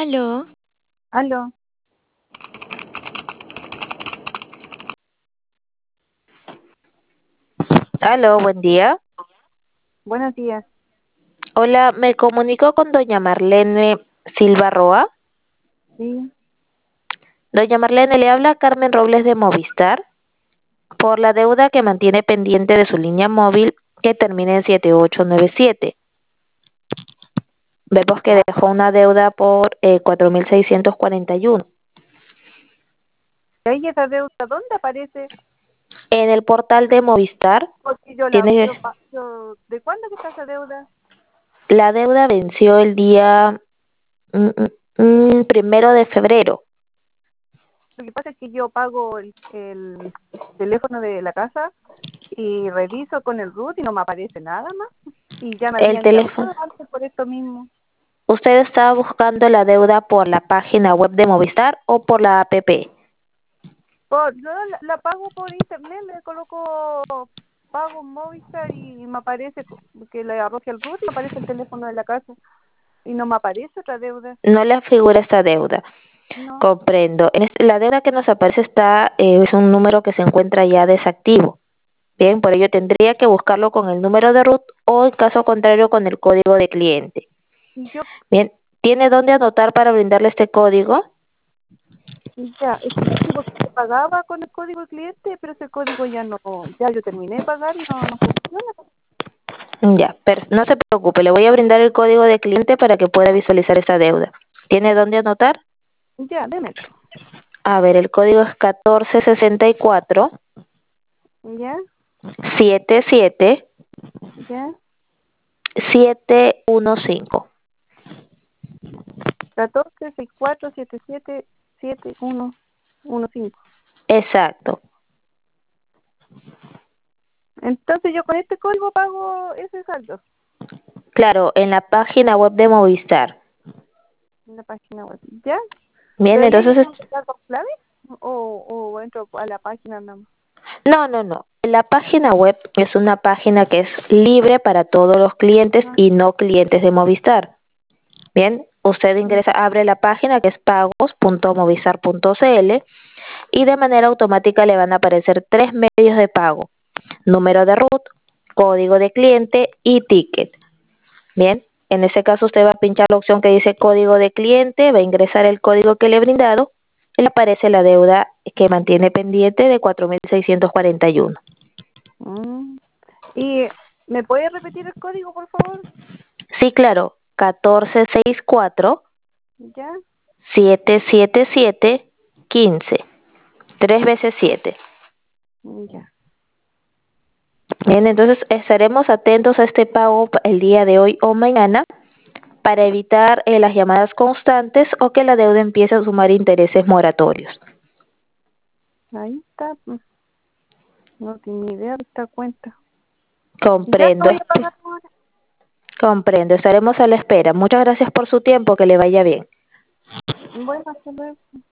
Aló, Aló, Aló, buen día. buenos días. Hola, me comunico con doña Marlene Silva Roa. Sí, Doña Marlene, le habla Carmen Robles de Movistar por la deuda que mantiene pendiente de su línea móvil que termina en 7897. Vemos que ya. dejó una deuda por 4.641. ¿Y ahí esa deuda dónde aparece? En el portal de Movistar Porque yo tiene ¿de cuándo que está esa deuda? la deuda venció el día 1 de febrero. Lo que pasa es que yo pago el teléfono de la casa y reviso con el root y no me aparece nada más. Y ya me El habían teléfono. llamado antes por esto mismo. ¿Usted estaba buscando la deuda por la página web de Movistar o por la app? Yo la pago por internet, le coloco pago Movistar y me aparece que le arroje el root y me aparece el teléfono de la casa y no me aparece otra deuda. No le figura esta deuda. No, Comprendo. La deuda que nos aparece es un número que se encuentra ya desactivo. Bien, por ello tendría que buscarlo con el número de RUT o en caso contrario con el código de cliente. y yo Bien, ¿tiene dónde anotar para brindarle este código? ya, es que sí, porque se pagaba con el código de cliente, pero ese código ya no, ya yo terminé de pagar y no funciona. Ya, no se preocupe, le voy a brindar el código de cliente para que pueda visualizar esa deuda. ¿Tiene dónde anotar? Ya, démelo. A ver, el código es 1464 Ya, 77 ya, 715. 14 64 77 7115. Exacto. Entonces yo con este código pago ese saldo Claro, en la página web de Movistar. en la página web. ¿Ya? Bien, ¿Pero ahí entonces, tengo que dar dos claves? ¿O entro a la página nada más? no. La página web es una página que es libre para todos los clientes Ah, y no clientes de Movistar. Bien, usted ingresa, abre la página que es pagos.movistar.cl y de manera automática le van a aparecer tres medios de pago: número de RUT, código de cliente y ticket. Bien, en ese caso usted va a pinchar la opción que dice código de cliente, va a ingresar el código que le he brindado y le aparece la deuda que mantiene pendiente de 4.641. mm. ¿Y me puede repetir el código, por favor? Sí, claro, 1464 ¿Ya? 777 15. Tres veces 7. Ya. Bien, entonces estaremos atentos a este pago el día de hoy o mañana para evitar las llamadas constantes o que la deuda empiece a sumar intereses moratorios. Ahí está. No tenía idea de esta cuenta. Ya lo Comprendo, voy a pagar ahora. comprendo. Estaremos a la espera. Muchas gracias por su tiempo. Que le vaya bien. Bueno, hasta luego.